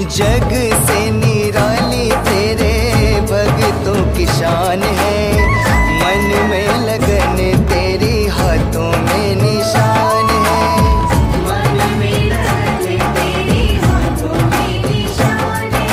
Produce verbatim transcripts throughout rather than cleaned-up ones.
जग से निराली तेरे भक्तों की शान है। मन में लगन तेरी हाथों में निशान है। मन में लगन तेरी हाथों में निशान है।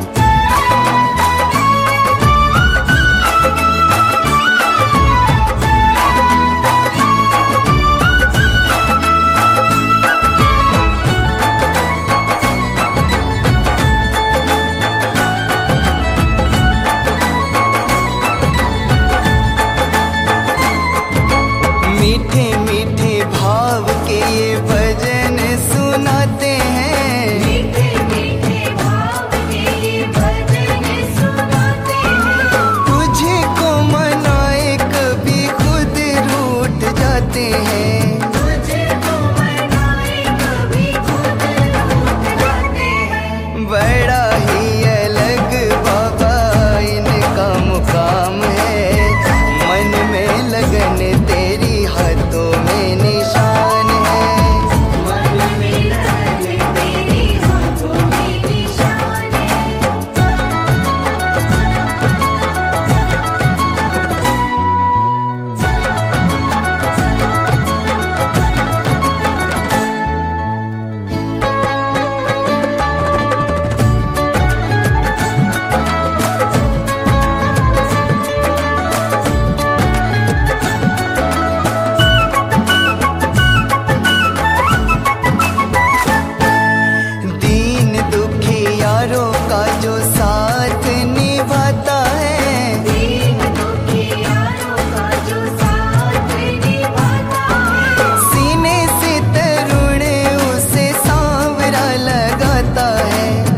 मीठे मीठे भाव के ये भजन सुनाते हैं। मीठे मीठे भाव के ये भजन सुनाते हैं। तुझे को मनाए कभी खुद रूठ जाते हैं। तुझे को मनाए कभी खुद रूठ जाते हैं। बड़ा ही अलग बाबा इनका मुकाम है। मन में लगन तेरी हाथों में निशान है। मन में लगन तेरी हाथों में निशान है। दीन दुखी यारों का जो साथ निभाता है। दीन दुखी यारों का जो साथ निभाता है। सीने से तरुण उसे सांवरा लगाता है।